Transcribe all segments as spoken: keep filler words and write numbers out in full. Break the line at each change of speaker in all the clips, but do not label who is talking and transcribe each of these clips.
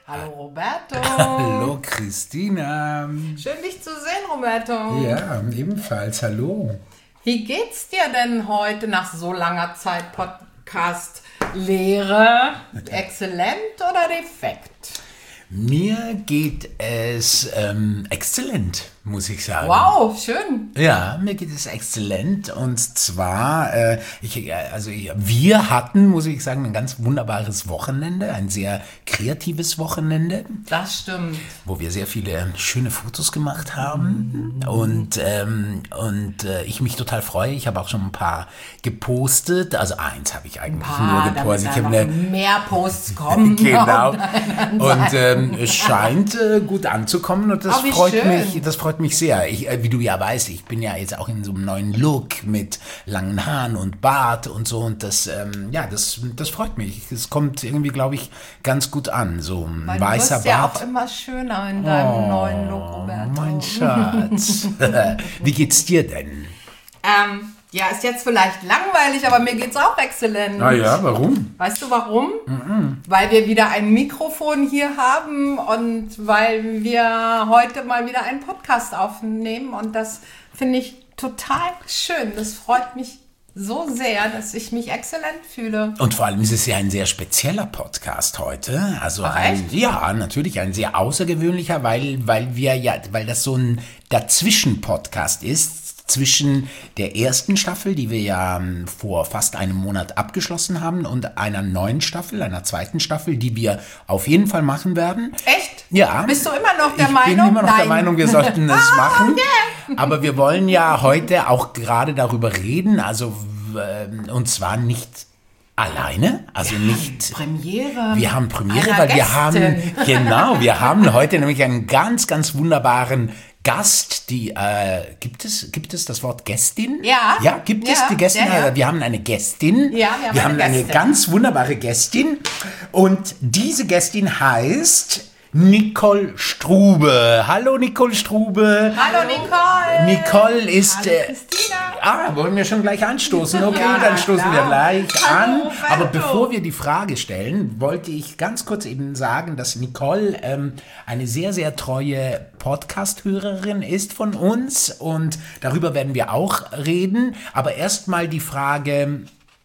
Hallo Roberto.
Hallo Christina.
Schön dich zu sehen, Roberto.
Ja, ebenfalls. Hallo.
Wie geht's dir denn heute nach so langer Zeit Podcast-Lehre? Exzellent oder defekt?
Mir geht es ähm, exzellent, muss ich sagen.
Wow, schön.
Ja, mir geht es exzellent und zwar, äh, ich, also ich, wir hatten, muss ich sagen, ein ganz wunderbares Wochenende, ein sehr kreatives Wochenende.
Das stimmt.
Wo wir sehr viele schöne Fotos gemacht haben mhm. und, ähm, und äh, ich mich total freue. Ich habe auch schon ein paar gepostet, also eins habe ich eigentlich
paar,
nur gepostet.
Ich habe eine, mehr Posts kommen.
Genau. Und ähm, es scheint äh, gut anzukommen und das
oh,
freut
schön.
mich. Das freut mich sehr. Ich, äh, wie du ja weißt, ich bin ja jetzt auch in so einem neuen Look mit langen Haaren und Bart und so und das, ähm, ja, das, das freut mich. Es kommt irgendwie, glaube ich, ganz gut an. So ein
Weil
weißer
du wirst ja
Bart.
auch immer schöner in deinem oh, neuen Look, Roberto.
Mein Schatz. Wie geht's dir denn?
Ähm, ja, ist jetzt vielleicht langweilig, aber mir geht's auch exzellent.
Ah ja, warum?
Weißt du warum?
Mm-mm.
Weil wir wieder ein Mikrofon hier haben und weil wir heute mal wieder einen Podcast aufnehmen und das finde ich total schön. Das freut mich so sehr, dass ich mich exzellent fühle.
Und vor allem ist es ja ein sehr spezieller Podcast heute. Also
Ach,
ein,
echt?
ja, natürlich ein sehr außergewöhnlicher, weil, weil wir ja, weil das so ein Dazwischen-Podcast ist. Zwischen der ersten Staffel, die wir ja vor fast einem Monat abgeschlossen haben, und einer neuen Staffel, einer zweiten Staffel, die wir auf jeden Fall machen werden.
Echt?
Ja.
Bist du immer noch der
ich
Meinung?
Ich bin immer noch
Nein.
der Meinung, wir sollten es machen.
Okay.
Aber wir wollen ja heute auch gerade darüber reden, also und zwar nicht alleine, also nicht
Premiere.
Wir haben Premiere,
einer
weil wir
Gästin.
haben genau, wir haben heute nämlich einen ganz, ganz wunderbaren Gast. Die äh, gibt es, gibt es das Wort Gästin?
Ja.
Ja, gibt es
Ja,
die Gästin?
ja, ja.
Wir haben eine Gästin.
Ja, wir haben
wir
eine
haben eine
Gästin.
ganz wunderbare Gästin und diese Gästin heißt Nicole Strube. Hallo Nicole Strube.
Hallo Nicole.
Nicole ist.
Hallo
äh,
Christina.
Ah, wollen wir schon gleich anstoßen? Okay,
Ja,
dann stoßen
klar.
wir gleich
Hallo,
an.
Roberto.
Aber bevor wir die Frage stellen, wollte ich ganz kurz eben sagen, dass Nicole ähm, eine sehr, sehr treue Podcast-Hörerin ist von uns und darüber werden wir auch reden. Aber erstmal die Frage.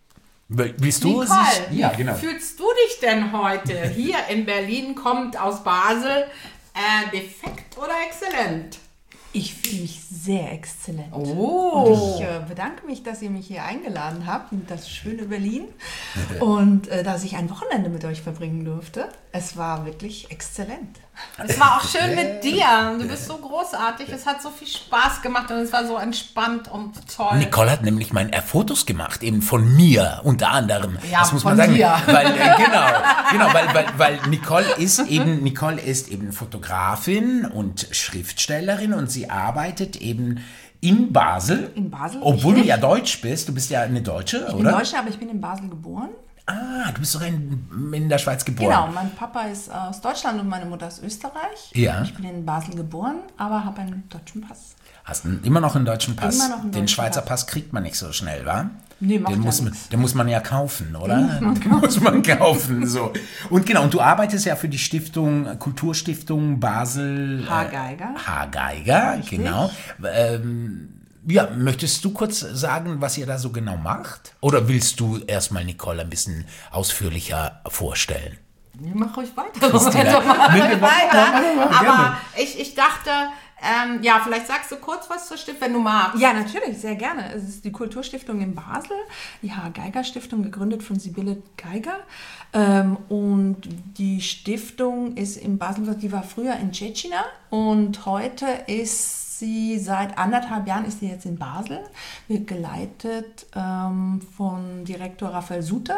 Willst du?
Nicole,
sich, ja, genau.
wie fühlst du dich denn heute? Hier in Berlin, kommt aus Basel, äh, defekt oder exzellent?
Ich fühle mich sehr exzellent.
Oh.
Und ich äh, bedanke mich, dass ihr mich hier eingeladen habt in das schöne Berlin und äh, dass ich ein Wochenende mit euch verbringen durfte. Es war wirklich exzellent.
Es war auch schön mit dir. Du bist so großartig. Es hat so viel Spaß gemacht und es war so entspannt und toll.
Nicole hat nämlich mein äh, Fotos gemacht, eben von mir unter anderem.
Ja,
das muss
von
man sagen.
dir.
Weil, äh, genau, genau weil, weil, weil Nicole ist eben Nicole ist eben Fotografin und Schriftstellerin und sie arbeitet eben in Basel.
In Basel,
Obwohl du
richtig.
ja Deutsch bist. Du bist ja eine Deutsche,
Ich
oder?
bin Deutsche, aber ich bin in Basel geboren.
Ah, du bist doch in, in der Schweiz geboren.
Genau, mein Papa ist aus Deutschland und meine Mutter aus Österreich.
Ja.
Ich bin in Basel geboren, aber habe einen deutschen Pass.
Hast du immer noch einen deutschen Pass?
Immer noch einen
Den
deutschen
Schweizer
Pass.
Pass kriegt man nicht so schnell, wa?
Nee, macht
den
ja
muss man,
nix.
Den muss man ja kaufen, oder? Den muss man kaufen, so. Und genau, und du arbeitest ja für die Stiftung, Kulturstiftung Basel.
H. Geiger.
Äh, H. Geiger,
Richtig.
genau. Ähm, ja, möchtest du kurz sagen, was ihr da so genau macht? Oder willst du erstmal Nicole ein bisschen ausführlicher vorstellen?
Mach ruhig weiter.
Christina.
Mach
Nee,
ruhig
nee, mach-
weiter.
mach- mach- mach-
Aber
gerne.
ich, ich dachte, ähm, ja, vielleicht sagst du kurz was zur Stiftung, wenn du magst.
Ja, natürlich, sehr gerne. Es ist die Kulturstiftung in Basel, die H. Geiger Stiftung, gegründet von Sibylle Geiger. Ähm, und die Stiftung ist in Basel, die war früher in Cecina und heute ist sie, seit anderthalb Jahren ist sie jetzt in Basel, wird geleitet ähm, von Direktor Raphael Suter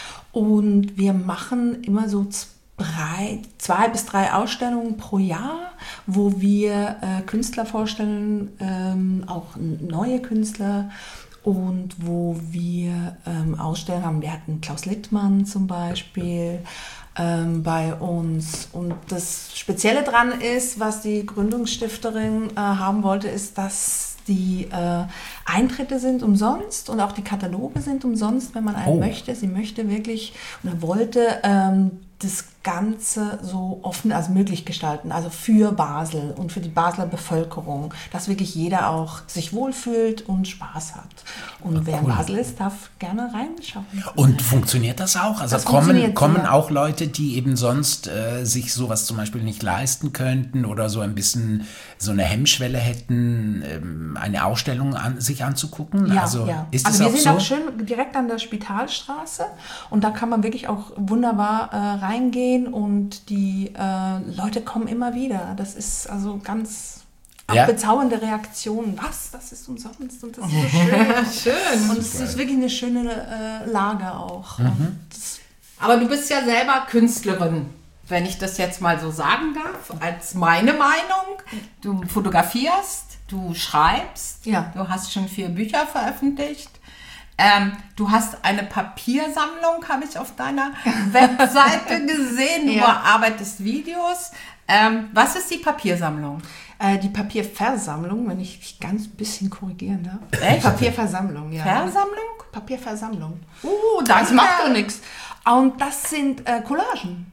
und wir machen immer so Drei, zwei bis drei Ausstellungen pro Jahr, wo wir äh, Künstler vorstellen, ähm, auch neue Künstler und wo wir ähm, Ausstellungen haben. Wir hatten Klaus Littmann zum Beispiel ähm, bei uns. Und das Spezielle dran ist, was die Gründungsstifterin äh, haben wollte, ist, dass die äh, Eintritte sind umsonst und auch die Kataloge sind umsonst, wenn man einen
Oh.
möchte. Sie möchte wirklich oder wollte ähm, das Ganze so offen als möglich gestalten, also für Basel und für die Basler Bevölkerung, dass wirklich jeder auch sich wohlfühlt und Spaß hat. Und wer in Basel ist, darf gerne reinschauen.
Und funktioniert das auch? Also
Das
kommen,
funktioniert
kommen
sehr.
auch Leute, die eben sonst äh, sich sowas zum Beispiel nicht leisten könnten oder so ein bisschen so eine Hemmschwelle hätten, ähm, eine Ausstellung an, sich anzugucken?
Ja,
also
ja.
ist
also
das
wir
auch
sind
so?
auch schön direkt an der Spitalstraße und da kann man wirklich auch wunderbar äh, reingehen und die äh, Leute kommen immer wieder. Das ist also ganz auch
Ja.
bezaubernde Reaktionen. Was? Das ist umsonst und das ist so schön.
Schön.
Und es ist wirklich eine schöne äh, Lage auch.
Mhm.
Und das,
Aber du bist ja selber Künstlerin, wenn ich das jetzt mal so sagen darf, als meine Meinung. Du fotografierst, du schreibst,
Ja.
du hast schon vier Bücher veröffentlicht. Ähm, du hast eine Papiersammlung, habe ich auf deiner Webseite gesehen. Du
Ja.
bearbeitest Videos. Ähm, was ist die Papiersammlung?
äh, die Papierversammlung, wenn ich mich ganz bisschen korrigieren darf.
Echt?
Papierversammlung, ja.
Versammlung?
Papierversammlung.
Uh, danke.
Das macht doch nichts. Und das sind äh, Collagen.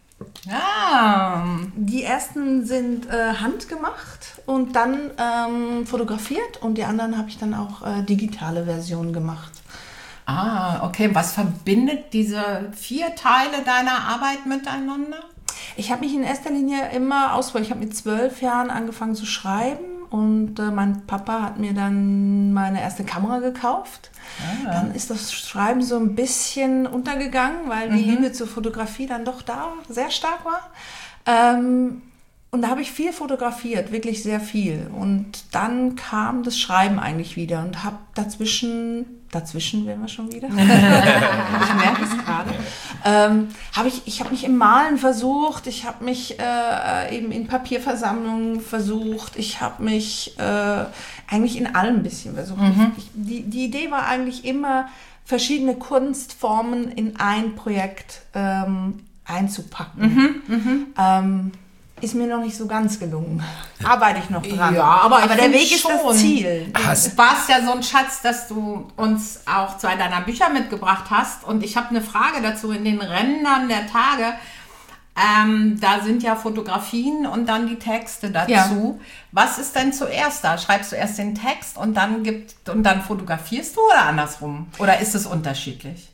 Ah,
Die ersten sind äh, handgemacht und dann ähm, fotografiert und die anderen habe ich dann auch äh, digitale Versionen gemacht.
ah, okay. Was verbindet diese vier Teile deiner Arbeit miteinander?
Ich habe mich in erster Linie immer ausprobiert. Ich habe mit zwölf Jahren angefangen zu schreiben und äh, mein Papa hat mir dann meine erste Kamera gekauft.
Ah.
Dann ist das Schreiben so ein bisschen untergegangen, weil die Liebe zur Fotografie dann doch da sehr stark war. Ähm, und da habe ich viel fotografiert, wirklich sehr viel. Und dann kam das Schreiben eigentlich wieder und habe dazwischen, dazwischen wären wir schon wieder, ich merke es gerade, ähm, habe ich, ich habe mich im Malen versucht, ich habe mich äh, eben in Papierversammlungen versucht, ich habe mich äh, eigentlich in allem ein bisschen versucht. Ich, die, die Idee war eigentlich immer, verschiedene Kunstformen in ein Projekt ähm, einzupacken. Ähm, ist mir noch nicht so ganz gelungen. Arbeite ich noch dran.
Ja, aber ich
der
find
Weg ist
schon.
das Ziel.
Hast,
Du warst ja so ein Schatz, dass du uns auch zwei deiner Bücher mitgebracht hast. Und ich habe eine Frage dazu. In den Rändern der Tage, ähm, da sind ja Fotografien und dann die Texte dazu.
Ja.
Was ist denn zuerst da? Schreibst du erst den Text und dann gibt und dann fotografierst du oder andersrum? Oder ist es unterschiedlich?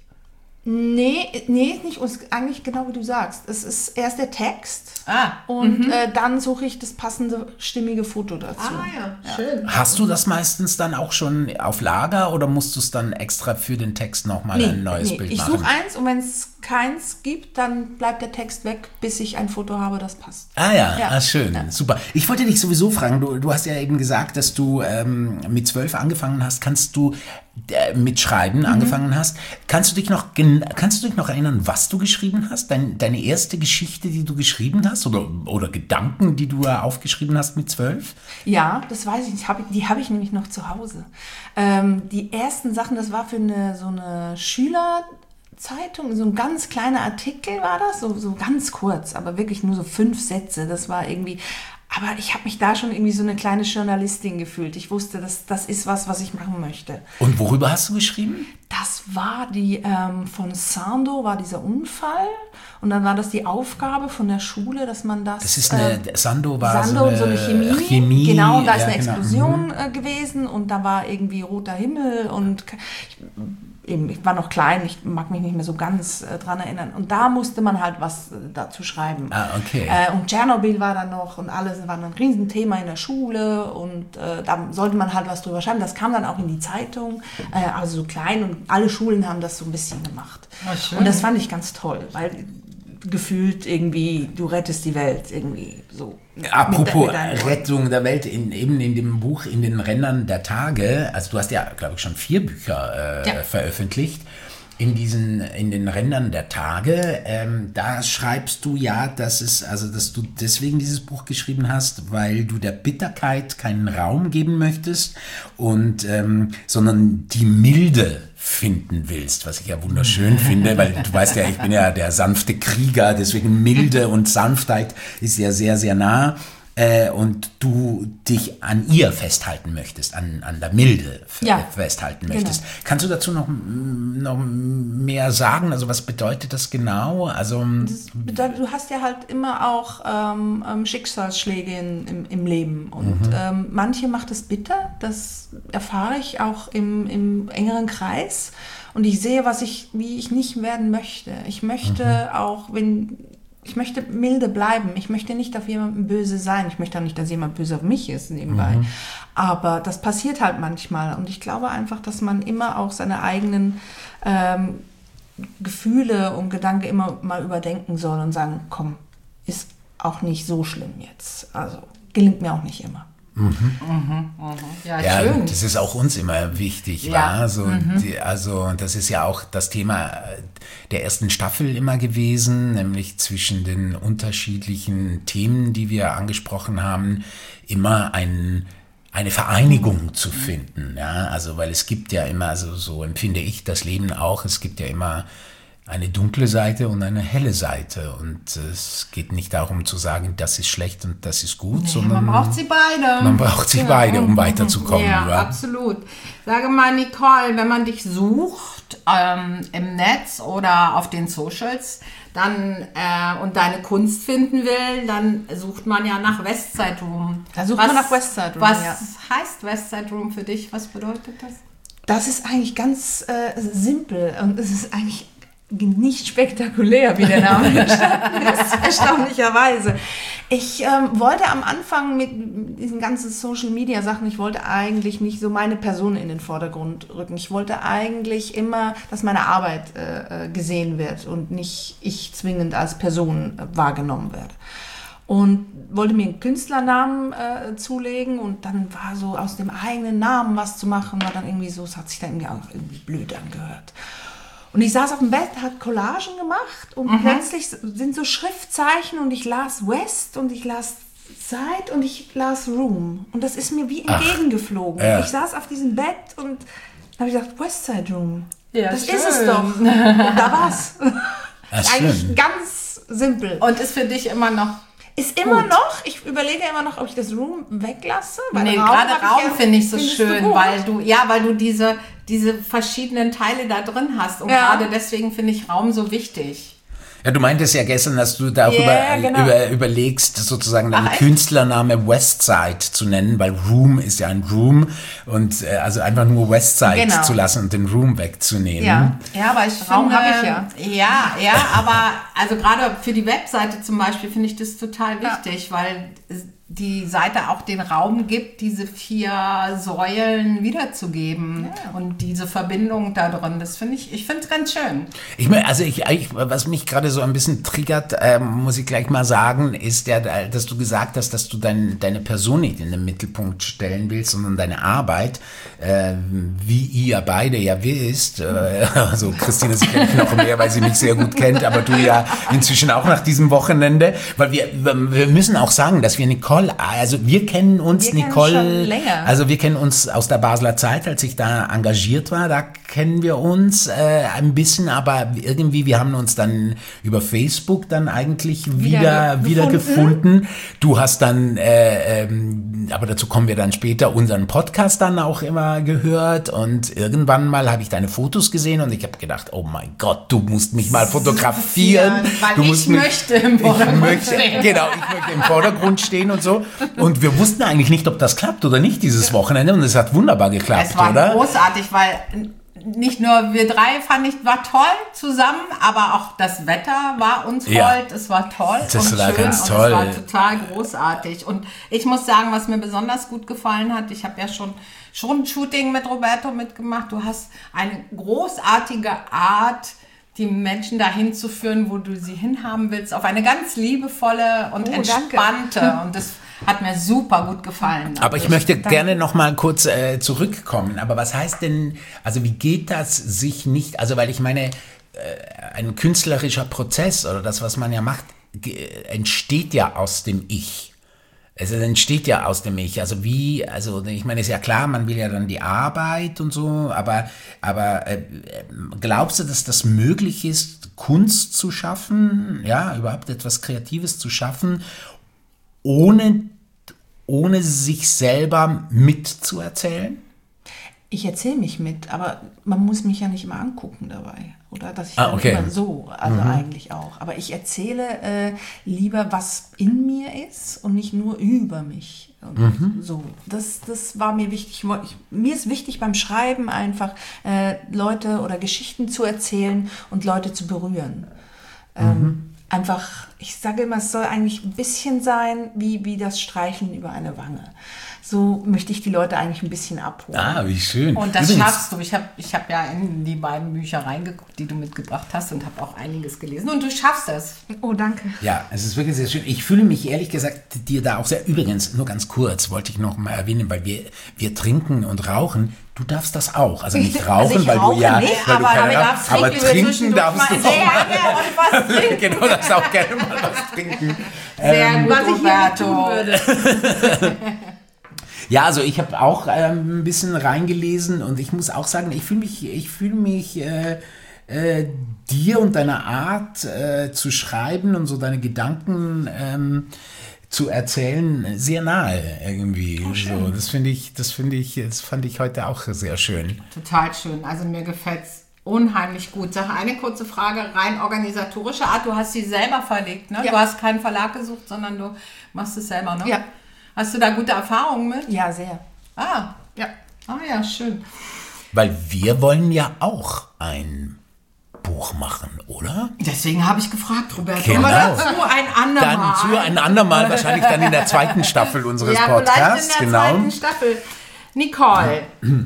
Nee, nee, ist nicht. Ist eigentlich genau wie du sagst. Es ist erst der Text
Ah,
und äh, dann suche ich das passende, stimmige Foto dazu.
ah ja, schön.
hast du das meistens dann auch schon auf Lager oder musst du es dann extra für den Text nochmal ein neues
nee.
Bild
Ich
machen?
suche eins und wenn es keins gibt, dann bleibt der Text weg, bis ich ein Foto habe, das passt.
Ah ja,
Ja.
Ah, schön, super. Ich wollte dich sowieso fragen, du, du hast ja eben gesagt, dass du ähm, mit zwölf angefangen hast. Kannst du äh, mit Schreiben angefangen hast? Kannst du dich noch gen- kannst du dich noch erinnern, was du geschrieben hast? Dein, deine erste Geschichte, die du geschrieben hast oder, oder Gedanken, die du da aufgeschrieben hast mit zwölf?
Ja, das weiß ich nicht. Hab ich- Die habe ich nämlich noch zu Hause. Ähm, die ersten Sachen, das war für eine, so eine Schülerzeitung, so ein ganz kleiner Artikel war das, so, so ganz kurz, aber wirklich nur so fünf Sätze. Das war irgendwie, aber ich habe mich da schon irgendwie so eine kleine Journalistin gefühlt. Ich wusste, das, das ist was, was ich machen möchte.
Und worüber hast du geschrieben?
Das war die, ähm, von Sando war dieser Unfall und dann war das die Aufgabe von der Schule, dass man das...
Das ist eine,
ähm,
Sando war
Sando,
so eine,
so eine Chemie.
Chemie.
Genau, da ist
ja,
eine
genau.
Explosion äh, gewesen und da war irgendwie roter Himmel und ke- ich, eben, ich war noch klein, ich mag mich nicht mehr so ganz äh, dran erinnern. Und da musste man halt was äh, dazu schreiben.
Ah, okay.
Äh, und Tschernobyl war dann noch und alles war ein Riesenthema in der Schule und äh, da sollte man halt was drüber schreiben. Das kam dann auch in die Zeitung, äh, also so klein und alle Schulen haben das so ein bisschen gemacht.
Ah, schön.
Und das fand ich ganz toll, weil gefühlt irgendwie, du rettest die Welt irgendwie so.
Apropos
mit de- mit deinen Worten.
Rettung der Welt, in, eben in dem Buch In den Rändern der Tage, also du hast ja, glaube ich, schon vier Bücher äh,
Ja.
veröffentlicht, in diesen, in den Rändern der Tage, ähm, da schreibst du ja, dass es, also dass du deswegen dieses Buch geschrieben hast, weil du der Bitterkeit keinen Raum geben möchtest und ähm, sondern die Milde finden willst, was ich ja wunderschön finde, weil du weißt ja, ich bin ja der sanfte Krieger, deswegen Milde und Sanftheit ist ja sehr, sehr nah. äh, und du dich an ihr festhalten möchtest, an, an der Milde f-
Ja,
festhalten
genau.
möchtest. Kannst du dazu noch, noch mehr sagen? Also was bedeutet das genau? Also
Das bedeutet, du hast ja halt immer auch ähm, ähm, Schicksalsschläge in, im, im Leben und
Mhm.
ähm, manche macht es bitter, das erfahre ich auch im, im engeren Kreis und ich sehe, was ich, wie ich nicht werden möchte. Ich möchte
Mhm.
auch, wenn ich möchte milde bleiben. Ich möchte nicht auf jemanden böse sein. Ich möchte auch nicht, dass jemand böse auf mich ist nebenbei.
Mhm.
Aber das passiert halt manchmal. Und ich glaube einfach, dass man immer auch seine eigenen ähm, Gefühle und Gedanken immer mal überdenken soll und sagen, komm, ist auch nicht so schlimm jetzt. Also gelingt mir auch nicht immer.
Ja,
Ja,
schön.
das ist auch uns immer wichtig,
Ja.
war. So, die, also das ist ja auch das Thema äh, der ersten Staffel immer gewesen, nämlich zwischen den unterschiedlichen Themen, die wir angesprochen haben, immer ein eine Vereinigung zu finden, ja, also weil es gibt ja immer, also so empfinde ich das Leben auch, es gibt ja immer eine dunkle Seite und eine helle Seite und es geht nicht darum zu sagen, das ist schlecht und das ist gut, sondern
Man braucht sie beide.
man braucht sie beide, um weiterzukommen.
Ja,
Ja.
absolut. Sage mal, Nicole, wenn man dich sucht ähm, im Netz oder auf den Socials, dann äh, und deine Kunst finden will, dann sucht man ja nach Westside Room.
Da sucht man nach Westside Room,
Was
ja.
heißt Westside Room für dich? Was bedeutet das?
Das ist eigentlich ganz äh, simpel und es ist eigentlich nicht spektakulär, wie der Name entstanden ist, erstaunlicherweise. Ich ähm, wollte am Anfang mit diesen ganzen Social-Media-Sachen, ich wollte eigentlich nicht so meine Person in den Vordergrund rücken. Ich wollte eigentlich immer, dass meine Arbeit äh, gesehen wird und nicht ich zwingend als Person äh, wahrgenommen werde. Und wollte mir einen Künstlernamen äh, zulegen und dann war so aus dem eigenen Namen was zu machen, war dann irgendwie so, es hat sich dann irgendwie auch irgendwie blöd angehört. Und ich saß auf dem Bett, hat Collagen gemacht und
Mhm.
plötzlich sind so Schriftzeichen und ich las West und ich las Side und ich las Room. Und das ist mir wie entgegengeflogen.
ja.
Ich saß auf diesem Bett und da habe ich gedacht, Westside Room.
Ja,
das
schön.
ist es doch. Und da war's.
Das ist
Eigentlich
schön.
ganz simpel.
Und ist für dich immer noch...
Ist immer
Gut.
noch, ich überlege immer noch, ob ich das Room weglasse. weil
Nee,
Raum
gerade
hab ich
Raum
ja-
finde ich so
findest du
schön,
gut?
weil du, ja, weil du diese, diese verschiedenen Teile da drin hast. Und
Ja.
gerade deswegen finde ich Raum so wichtig.
Ja, du meintest ja gestern, dass du darüber
Ja, genau.
über, überlegst, sozusagen deinen
Ach, echt?
Künstlername Westside zu nennen, weil Room ist ja ein Room und äh, also einfach nur Westside
Genau.
zu lassen und den Room wegzunehmen.
Ja.
Ja, aber ich
Raum
finde,
hab ich ja.
Ja, ja, aber also gerade für die Webseite zum Beispiel finde ich das total wichtig, weil die Seite auch den Raum gibt, diese vier Säulen wiederzugeben und diese Verbindung da drin. Das finde ich, ich finde es ganz schön.
Ich mein, also ich, ich, was mich gerade so ein bisschen triggert, ähm, muss ich gleich mal sagen, ist ja, dass du gesagt hast, dass du dein, deine Person nicht in den Mittelpunkt stellen willst, sondern deine Arbeit, äh, wie ihr beide ja wisst. Äh, also Christine sicherlich noch mehr, weil sie mich sehr gut kennt, aber du ja inzwischen auch nach diesem Wochenende, weil wir, wir müssen auch sagen, dass wir Nicole, also wir kennen uns,
Wir kennen
Nicole,
schon länger.
also wir kennen uns aus der Basler Zeit, als ich da engagiert war, da kennen wir uns äh, ein bisschen, aber irgendwie, wir haben uns dann über Facebook dann eigentlich wieder,
Wieder
wieder
gefunden.
gefunden. Du hast dann, äh, ähm, aber dazu kommen wir dann später, unseren Podcast dann auch immer gehört und irgendwann mal habe ich deine Fotos gesehen und ich habe gedacht, oh mein Gott, du musst mich mal fotografieren.
Weil
du
ich
musst mich,
möchte im
ich
Vordergrund
möchte,
stehen.
Genau, ich möchte im Vordergrund stehen und so. Und wir wussten eigentlich nicht, ob das klappt oder nicht dieses Wochenende und es hat wunderbar geklappt,
Es war
oder?
großartig, weil nicht nur wir drei fand ich, war toll zusammen, aber auch das Wetter war uns
Ja.
hold. Es war toll
Das
und
war
schön
ganz
und
toll.
es war total großartig. Und ich muss sagen, was mir besonders gut gefallen hat, ich habe ja schon schon ein Shooting mit Roberto mitgemacht. Du hast eine großartige Art, die Menschen dahin zu führen, wo du sie hinhaben willst, auf eine ganz liebevolle und
Oh,
entspannte. Und das hat mir super gut gefallen.
Aber ich
Also
möchte
danke.
gerne noch mal kurz äh, zurückkommen. Aber was heißt denn, also wie geht das sich nicht, also weil ich meine, äh, ein künstlerischer Prozess oder das, was man ja macht, ge- entsteht ja aus dem Ich. Es entsteht ja aus dem Ich. Also wie, also ich meine, ist ja klar, man will ja dann die Arbeit und so, aber, aber äh, glaubst du, dass das möglich ist, Kunst zu schaffen, ja, überhaupt etwas Kreatives zu schaffen, ohne ohne sich selber mitzuerzählen?
Ich erzähle mich mit, aber man muss mich ja nicht immer angucken dabei. Oder dass ich
Ah,
dann
okay.
immer so, also mhm. eigentlich auch. Aber ich erzähle äh, lieber, was in mir ist und nicht nur über mich. Und mhm. so. Das, das war mir wichtig. Ich, mir ist wichtig beim Schreiben einfach, äh, Leute oder Geschichten zu erzählen und Leute zu berühren. Ähm, mhm. Einfach, ich sage immer, es soll eigentlich ein bisschen sein, wie, wie das Streicheln über eine Wange. So möchte ich die Leute eigentlich ein bisschen abholen.
Ah, wie schön.
Und das
Übrigens,
schaffst du. Ich habe ich hab ja in die beiden Bücher reingeguckt, die du mitgebracht hast und habe auch einiges gelesen. Und du schaffst es.
Oh, danke.
Ja, es ist wirklich sehr schön. Ich fühle mich ehrlich gesagt dir da auch sehr, übrigens, nur ganz kurz, wollte ich noch mal erwähnen, weil wir, wir trinken und rauchen. Du darfst das auch. Also nicht rauchen,
also
weil
rauche
du ja,
nicht,
weil
aber,
du keine,
aber,
aber, aber trinken darfst du auch.
Sehr gerne und was trinken.
Genau, darfst auch gerne mal was trinken.
Sehr
ähm,
gut,
was ich hier nicht tun
Roberto.
würde.
Ja, also ich habe auch ähm, ein bisschen reingelesen und ich muss auch sagen, ich fühle mich, ich fühle mich äh, äh, dir und deiner Art äh, zu schreiben und so deine Gedanken ähm, zu erzählen sehr nahe irgendwie.
Oh,
so, das finde ich, das finde ich, das fand ich heute auch sehr schön.
Total schön. Also mir gefällt es unheimlich gut. Sag eine kurze Frage, rein organisatorische Art. Du hast sie selber verlegt, ne?
Ja.
Du hast keinen Verlag gesucht, sondern du machst es selber, ne?
Ja.
Hast du da gute Erfahrungen mit?
Ja, sehr.
Ah,
Ja.
ah ja, schön.
Weil wir wollen ja auch ein Buch machen, oder?
Deswegen habe ich gefragt, Roberto.
Genau.
Aber dazu ein andermal.
Dann zu ein andermal, wahrscheinlich dann in der zweiten Staffel unseres
ja,
Podcasts.
vielleicht in der zweiten Staffel. Nicole,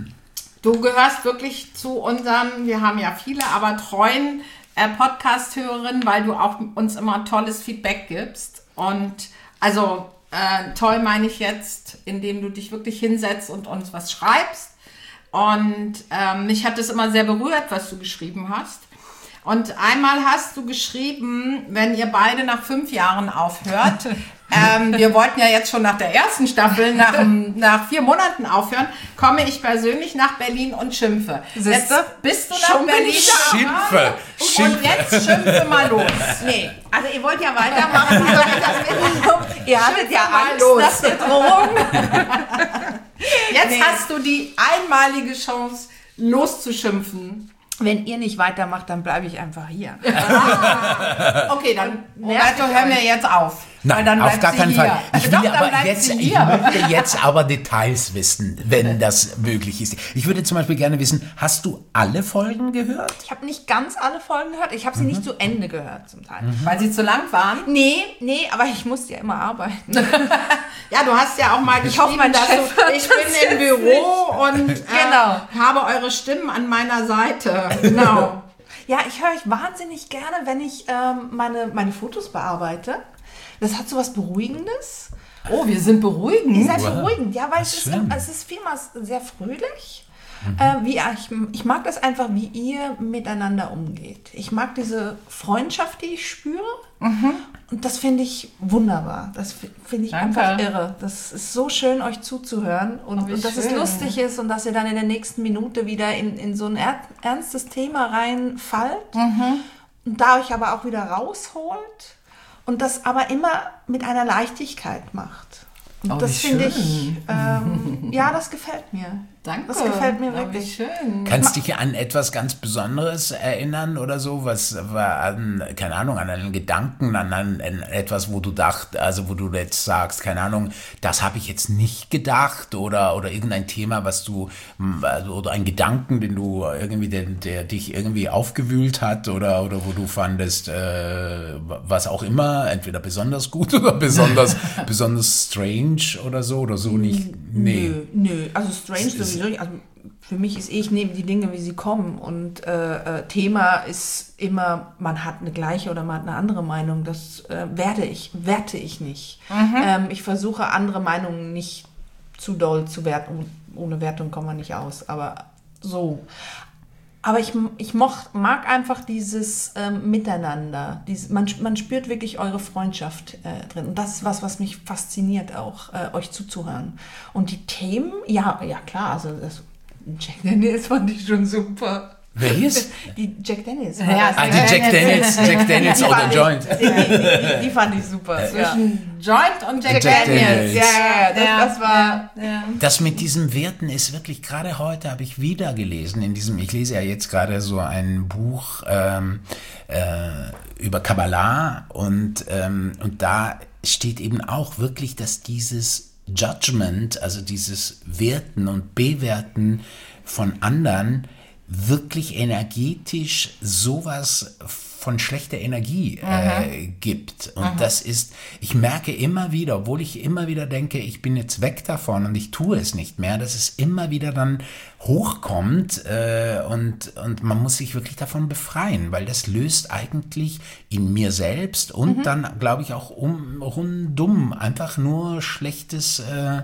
du gehörst wirklich zu unserem, wir haben ja viele, aber treuen äh, Podcast-Hörerinnen, weil du auch uns immer tolles Feedback gibst. Und also äh, toll meine ich jetzt, indem du dich wirklich hinsetzt und uns was schreibst. Und ähm, mich hat es immer sehr berührt, was du geschrieben hast. Und einmal hast du geschrieben, wenn ihr beide nach fünf Jahren aufhört, ähm, wir wollten ja jetzt schon nach der ersten Staffel, nach, nach vier Monaten aufhören, komme ich persönlich nach Berlin und schimpfe. Jetzt bist du nach
Schon bin
Berlin.
ich da.
Schimpfe,
Und
schimpfe.
jetzt schimpfe mal los.
Nee, also ihr wollt ja weitermachen. Ihr hattet ja
mal
Angst
los.
nach der Drohung.
Jetzt
Nee.
hast du die einmalige Chance, loszuschimpfen.
Wenn ihr nicht weitermacht, dann bleibe ich einfach hier.
Okay, dann
Nervt
Roberto, hör mir jetzt auf.
Nein,
Weil dann
auf
bleibt
gar
sie
keinen
hier.
Fall. Ich,
Doch,
will
dann
aber
bleibt
jetzt,
sie
ich
hier.
möchte jetzt aber Details wissen, wenn das möglich ist. Ich würde zum Beispiel gerne wissen, hast du alle Folgen gehört?
Ich habe nicht ganz alle Folgen gehört. Ich habe sie nicht zu Ende gehört zum Teil.
Weil sie zu lang waren?
Nee, nee, aber ich musste ja immer arbeiten.
Ja, du hast ja auch mal
Ich hoffe,
geschrieben,
mein
dass
Chef
du,
hört
ich
das
bin im
jetzt
Büro und äh,
Genau.
habe eure Stimmen an meiner Seite. Genau.
Ja, ich höre euch wahnsinnig gerne, wenn ich ähm, meine, meine Fotos bearbeite. Das hat so was Beruhigendes.
Oh, wir sind
Ihr
beruhigend.
seid
Wow.
beruhigend, ja, weil
Das
es
ist
ist,
schön.
es ist vielmals sehr fröhlich. Äh, wie, ich, ich mag das einfach, wie ihr miteinander umgeht. Ich mag diese Freundschaft, die ich spüre. Und das finde ich wunderbar. Das fi- finde ich
Danke.
einfach irre. Das ist so schön, euch zuzuhören. Und,
Oh, wie
und dass es
schön.
lustig ist und dass ihr dann in der nächsten Minute wieder in, in so ein er ernstes Thema reinfallt. Und da euch aber auch wieder rausholt. Und das aber immer mit einer Leichtigkeit macht. Und
Oh,
das
wie
finde
schön.
ich, ähm, ja, das gefällt mir.
Danke.
Das gefällt mir
Ja, wie
wirklich.
schön.
Kannst dich an etwas ganz Besonderes erinnern oder so? Was war an, keine Ahnung, an einen Gedanken, an, an, an etwas, wo du dacht, also wo du jetzt sagst, keine Ahnung, das habe ich jetzt nicht gedacht oder, oder irgendein Thema, was du, also, oder ein Gedanken, den du irgendwie, der, der dich irgendwie aufgewühlt hat oder, oder wo du fandest, äh, was auch immer, entweder besonders gut oder besonders, besonders strange oder so oder so nicht. Nee.
Nö, nö. Also strange
Es ist-
sowieso nicht. Also für mich ist eh, ich nehme die Dinge, wie sie kommen. Und äh, äh, Thema ist immer, man hat eine gleiche oder man hat eine andere Meinung. Das äh, werde ich, werte ich nicht. Ähm, ich versuche andere Meinungen nicht zu doll zu werten. Ohne Wertung kommen wir nicht aus. Aber so. Aber ich, ich moch, mag einfach dieses ähm, Miteinander. Dies, man, man spürt wirklich eure Freundschaft äh, drin. Und das ist was, was mich fasziniert, auch äh, euch zuzuhören. Und die Themen, ja, ja klar, also das Jack Daniels fand ich schon super.
Welches?
Die Jack Daniels.
Ja,
Ah, die Jack Daniels, Jack Daniels
Die
oder
fand
Joint.
Ich, die, die, die, die fand ich super. Ja.
Zwischen Joint und Jack,
Jack
Daniels.
Daniels.
Ja, ja, das,
Ja,
das war...
Ja.
Das mit diesen Werten ist wirklich, gerade heute habe ich wieder gelesen, in diesem, ich lese ja jetzt gerade so ein Buch ähm, äh, über Kabbalah und, ähm, und da steht eben auch wirklich, dass dieses Judgment, also dieses Werten und Bewerten von anderen, wirklich energetisch sowas von schlechter Energie äh, gibt. Und mhm. das ist, ich merke immer wieder, obwohl ich immer wieder denke, ich bin jetzt weg davon und ich tue es nicht mehr, dass es immer wieder dann hochkommt äh, und, und man muss sich wirklich davon befreien, weil das löst eigentlich in mir selbst und mhm. dann, glaube ich, auch um, rundum einfach nur schlechtes äh,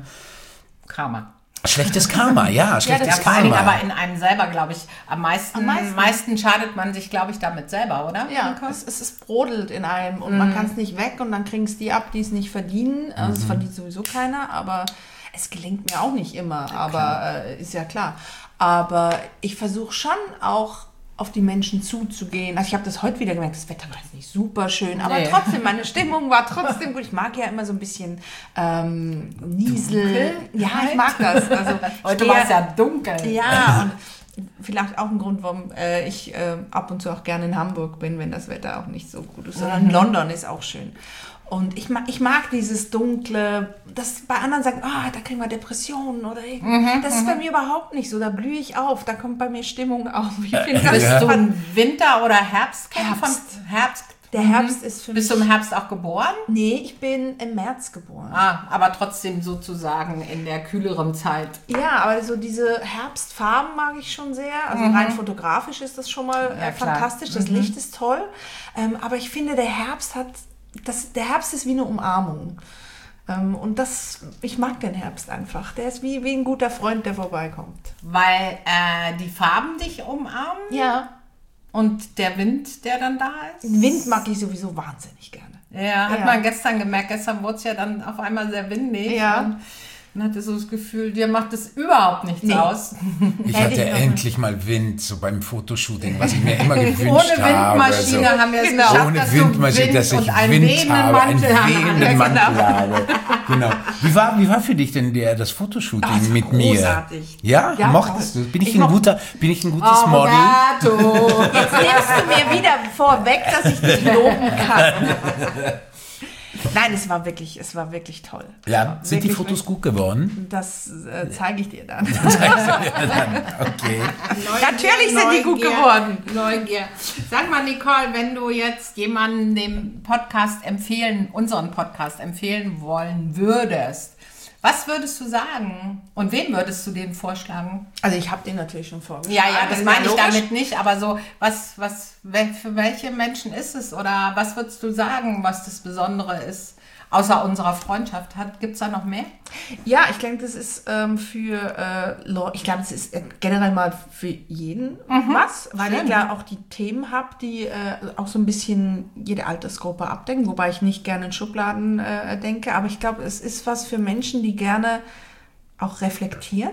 Karma.
Schlechtes Karma, ja, schlechtes
Ja, vor allen Dingen
Karma.
aber in einem selber, glaube ich, am meisten,
Am meisten.
meisten schadet man sich, glaube ich, damit selber, oder?
Ja, es, es, es brodelt in einem und man kann es nicht weg und dann kriegen es die ab, die es nicht verdienen. Also es verdient sowieso keiner, aber es gelingt mir auch nicht immer, aber äh, ist ja klar. Aber ich versuche schon auch auf die Menschen zuzugehen. Also ich habe das heute wieder gemerkt, das Wetter war jetzt nicht super schön, aber
Nee.
trotzdem, meine Stimmung war trotzdem gut. Ich mag ja immer so ein bisschen ähm, Niesel. Ja, ich mag das. Also
Heute
ich
war es
gehe-
ja dunkel.
Ja, und vielleicht auch ein Grund, warum äh, ich äh, ab und zu auch gerne in Hamburg bin, wenn das Wetter auch nicht so gut ist. Sondern
Mhm.
London ist auch schön. Und ich mag, ich mag dieses Dunkle, das bei anderen sagen, ah, da kriegen wir Depressionen oder irgendwie.
Mhm,
Das ist bei mir überhaupt nicht so. Da blühe ich auf, da kommt bei mir Stimmung auf. Ich finde
Bist
das
du ein Winter- oder Herbstkind?
Herbst.
Von Herbst.
Der Herbst ist für mich...
Bist du im Herbst auch geboren?
Nee, ich bin im März geboren.
Ah, aber trotzdem sozusagen in der kühleren Zeit.
Ja, aber so diese Herbstfarben mag ich schon sehr. Also rein fotografisch ist das schon mal
Ja,
äh,
klar.
fantastisch. Das Licht ist toll. Ähm, aber ich finde, der Herbst hat, das, der Herbst ist wie eine Umarmung. Ähm, und das, ich mag den Herbst einfach. Der ist wie, wie ein guter Freund, der vorbeikommt.
Weil äh, die Farben dich umarmen
Ja.
und der Wind, der dann da ist.
Den Wind mag ich sowieso wahnsinnig gerne.
Ja, hat
Ja.
man gestern gemerkt. Gestern wurde es ja dann auf einmal sehr windig.
Ja.
Und man hatte so das Gefühl, dir macht es überhaupt nichts
Nee.
aus.
Ich
Hätte
hatte
ich noch
endlich mal Wind, so beim Fotoshooting, was ich mir immer gewünscht
Ohne
habe.
Windmaschine
so.
haben wir es
Genau.
geschafft,
Ohne
dass
Windmaschine,
du Wind
dass ich
und einen
Wind
wehenden
habe, einen
Mantel hast.
wehenden
Ja,
Mantel
genau.
habe. Genau. Wie war, wie war für dich denn der, das Fotoshooting
Also
mit mir?
großartig.
Ja,
Ja,
mochtest du? Bin ich,
ich
ein
mochte-
guter, bin ich ein gutes
Oh,
Model?
Roberto.
Jetzt nimmst du mir wieder vorweg, dass ich dich loben kann. Nein, es war wirklich, es war wirklich toll.
Ja, sind die
Wirklich,
Fotos gut geworden?
Das äh, zeige ich dir dann.
Okay.
Natürlich sind die gut
Neugier,
geworden.
Neugier. Sag mal, Nicole, wenn du jetzt jemanden den Podcast empfehlen, unseren Podcast empfehlen wollen würdest, was würdest du sagen? Und wem würdest du den vorschlagen?
Also ich habe den natürlich schon vorgeschlagen.
Ja, ja, das
ist
meine ich
logisch.
damit nicht, aber so, was, was, wel- für welche Menschen ist es? Oder was würdest du sagen, was das Besondere ist? Außer unserer Freundschaft. Gibt es da noch mehr?
Ja, ich denke, das ist ähm, für äh, Leute, ich glaube, das ist äh, generell mal für jeden was, weil
schön.
ich ja auch die Themen habe, die äh, auch so ein bisschen jede Altersgruppe abdecken, wobei ich nicht gerne in Schubladen äh, denke, aber ich glaube, es ist was für Menschen, die gerne auch reflektieren.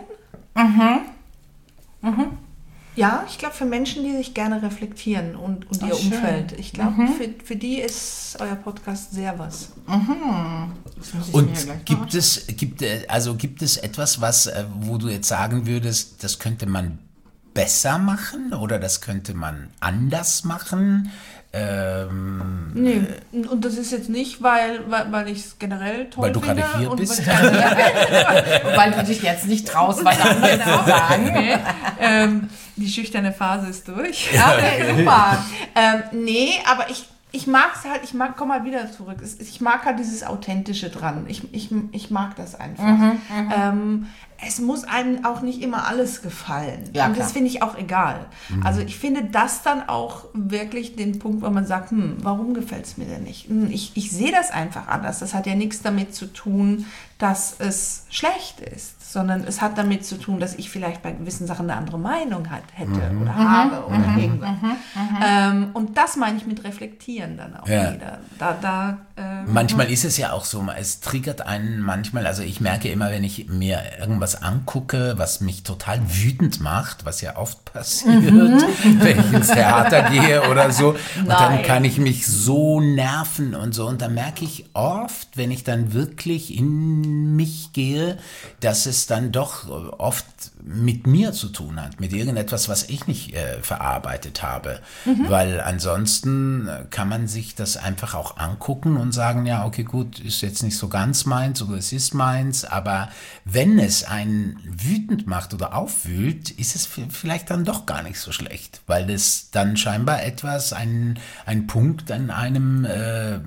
Ja, ich glaube, für Menschen, die sich gerne reflektieren und, und ihr
schön.
Umfeld. Ich glaube, für, für die ist euer Podcast sehr was.
Und gibt es, gibt, äh, also gibt es etwas, was, äh, wo du jetzt sagen würdest, das könnte man besser machen oder das könnte man anders machen? Ähm,
Nee, und das ist jetzt nicht, weil, weil, weil ich es generell toll
Weil du
finde.
gerade hier
und
bist?
Weil ich,
Weil du dich jetzt nicht traust, was anderes zu sagen.
nee, ähm, die schüchterne Phase ist durch.
Okay, super.
Ähm, nee, aber ich, ich mag es halt, ich mag, komm mal wieder zurück. Es- Ich mag halt dieses Authentische dran. Ich, ich, ich mag das einfach. ähm, es muss einem auch nicht immer alles gefallen.
Ja,
und
klar.
das finde ich auch egal. Also ich finde das dann auch wirklich den Punkt, wo man sagt, hm, warum gefällt es mir denn nicht? Hm, ich, ich sehe das einfach anders. Das hat ja nichts damit zu tun, dass es schlecht ist, sondern es hat damit zu tun, dass ich vielleicht bei gewissen Sachen eine andere Meinung hat, hätte oder habe oder irgendwas. Ähm, und das meine ich mit reflektieren dann auch
Ja.
wieder. Da, da äh,
Manchmal ist es ja auch so, es triggert einen manchmal, also ich merke immer, wenn ich mir irgendwas angucke, was mich total wütend macht, was ja oft passiert, mhm. wenn ich ins Theater gehe oder so, und dann kann ich mich so nerven und so, und dann merke ich oft, wenn ich dann wirklich in mich gehe, dass es dann doch oft mit mir zu tun hat, mit irgendetwas, was ich nicht äh, verarbeitet habe, mhm. weil ansonsten kann man sich das einfach auch angucken und sagen, ja, okay, gut, ist jetzt nicht so ganz meins oder es ist meins, aber wenn es einen wütend macht oder aufwühlt, ist es vielleicht dann doch gar nicht so schlecht, weil es dann scheinbar etwas, ein, ein Punkt an einem äh,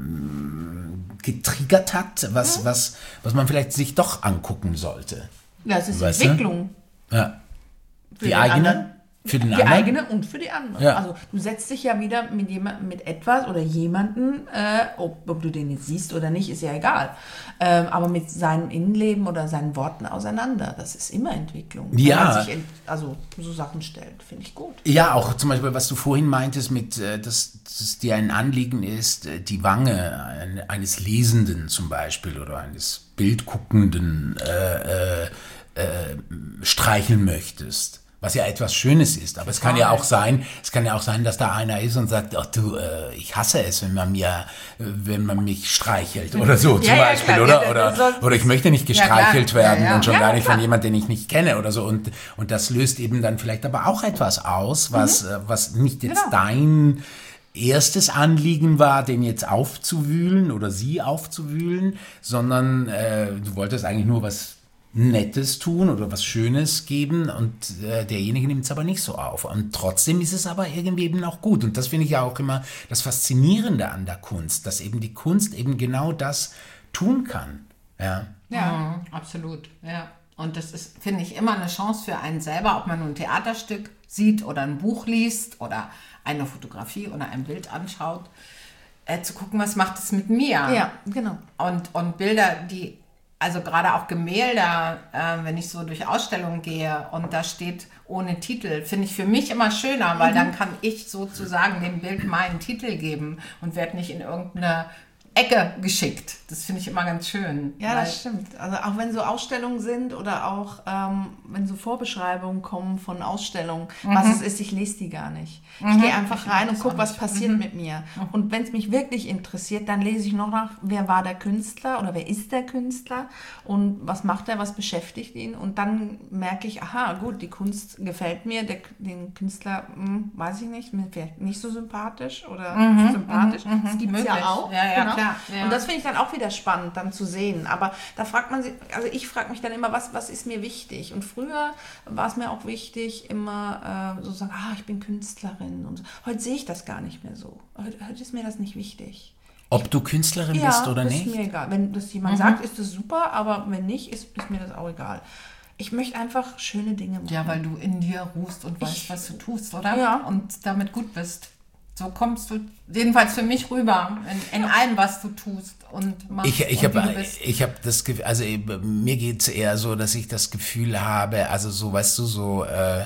getriggert hat, was, ja. was, was man vielleicht sich doch angucken sollte.
Ja, es ist
weißt
Entwicklung.
Du? Ja. Für die eigene?
Anderen.
Für den
die
anderen?
eigene und für die andere. Ja. Also du setzt dich ja wieder mit jemandem, mit etwas oder jemanden, äh, ob, ob du den jetzt siehst oder nicht, ist ja egal. Ähm, aber mit seinem Innenleben oder seinen Worten auseinander. Das ist immer Entwicklung.
Ja.
Wenn man sich ent- also so Sachen stellt, finde ich gut.
Ja, auch zum Beispiel, was du vorhin meintest, mit, dass, dass dir ein Anliegen ist, die Wange eines Lesenden zum Beispiel oder eines Bildguckenden äh, äh, äh, streicheln möchtest. Was ja etwas Schönes ist, aber es kann ja auch sein, es kann ja auch sein, dass da einer ist und sagt, ach du, äh, ich hasse es, wenn man mir, äh, wenn man mich streichelt oder so zum
ja,
Beispiel,
ja,
oder,
ja,
oder,
sonst,
oder ich möchte nicht gestreichelt
ja,
werden
ja, ja.
und schon
ja,
gar nicht
klar.
von jemandem, den ich nicht kenne oder so, und, und das löst eben dann vielleicht aber auch etwas aus, was, mhm. äh, was nicht jetzt
genau.
dein erstes Anliegen war, den jetzt aufzuwühlen oder sie aufzuwühlen, sondern äh, du wolltest eigentlich nur was Nettes tun oder was Schönes geben, und äh, derjenige nimmt es aber nicht so auf. Und trotzdem ist es aber irgendwie eben auch gut. Und das finde ich ja auch immer das Faszinierende an der Kunst, dass eben die Kunst eben genau das tun kann. Ja,
ja mhm, absolut. Ja. Und das ist, finde ich, immer eine Chance für einen selber, ob man nun ein Theaterstück sieht oder ein Buch liest oder eine Fotografie oder ein Bild anschaut, äh, zu gucken, was macht es mit mir.
Ja, genau.
Und, und Bilder, die Also gerade auch Gemälde, äh, wenn ich so durch Ausstellungen gehe und da steht ohne Titel, finde ich für mich immer schöner, weil mhm. dann kann ich sozusagen dem Bild meinen Titel geben und werde nicht in irgendeine Ecke geschickt. Das finde ich immer ganz schön.
Ja, das stimmt. Also auch wenn so Ausstellungen sind oder auch ähm, wenn so Vorbeschreibungen kommen von Ausstellungen, mhm. was es ist, ich lese die gar nicht. Mhm. Ich gehe einfach rein und gucke, was passiert mhm. mit mir. Mhm. Und wenn es mich wirklich interessiert, dann lese ich noch nach, wer war der Künstler oder wer ist der Künstler und was macht er, was beschäftigt ihn. Und dann merke ich, aha, gut, die Kunst gefällt mir, der, den Künstler, mh, weiß ich nicht, mir vielleicht nicht so sympathisch oder
mhm.
sympathisch.
Mhm.
Das gibt es ja auch.
Ja, ja,
genau.
klar. Ja.
Und das finde ich dann auch wieder spannend, dann zu sehen. Aber da fragt man sich, also ich frage mich dann immer, was, was ist mir wichtig? Und früher war es mir auch wichtig, immer äh, so sagen, ah, ich bin Künstlerin. Und so. Heute sehe ich das gar nicht mehr so. Heute, heute ist mir das nicht wichtig.
Ob du Künstlerin
ja,
bist oder nicht?
Ja, ist mir egal. Wenn das jemand mhm. sagt, ist das super, aber wenn nicht, ist, ist mir das auch egal. Ich möchte einfach schöne Dinge machen.
Ja, weil du in dir ruhst und weißt, ich, was du tust, oder?
Ja.
Und damit gut bist. So kommst du jedenfalls für mich rüber, in, in allem, was du tust und machst.
Ich, ich
und
habe ich hab das Gefühl, also mir geht es eher so, dass ich das Gefühl habe, also so, weißt du, so äh,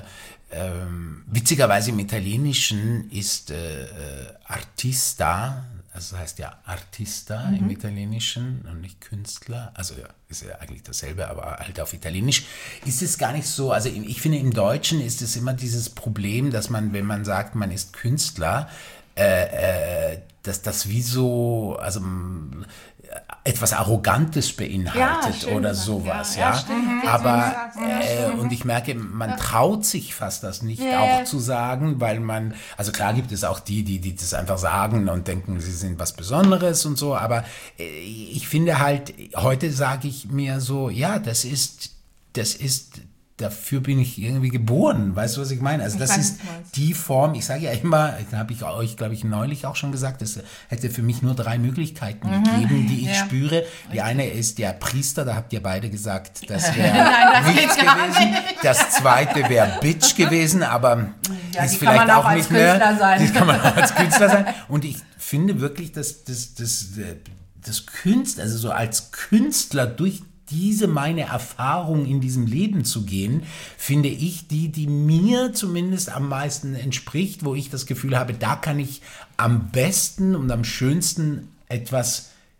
ähm, witzigerweise im Italienischen ist äh, Artista, also das heißt ja Artista mhm. im Italienischen und nicht Künstler, also ja, ist ja eigentlich dasselbe, aber halt auf Italienisch ist es gar nicht so, also ich finde im Deutschen ist es immer dieses Problem, dass man, wenn man sagt, man ist Künstler, äh, äh, dass das wie so, also etwas Arrogantes beinhaltet ja, oder sowas, ja. ja. ja. Aber, äh, und ich merke, man ja. traut sich fast das nicht ja. auch zu sagen, weil man, also klar gibt es auch die, die, die das einfach sagen und denken, sie sind was Besonderes und so, aber äh, ich finde halt, heute sage ich mir so, ja, das ist, das ist, dafür bin ich irgendwie geboren, weißt du, was ich meine? Also das ist die Form, ich sage ja immer, da habe ich euch, glaube ich, neulich auch schon gesagt, es hätte für mich nur drei Möglichkeiten mhm. gegeben, die ich ja. spüre. Die eine ist der Priester, da habt ihr beide gesagt, das wäre nichts gewesen. Nicht. Das zweite wäre Bitch gewesen, aber ja, ist vielleicht auch, auch nicht mehr. Das kann man auch als Künstler sein. Und ich finde wirklich, dass das, das, das Künstler, also so als Künstler durch diese meine Erfahrung in diesem Leben zu gehen, finde ich die, die mir zumindest am meisten entspricht, wo ich das Gefühl habe, da kann ich am besten und am schönsten etwas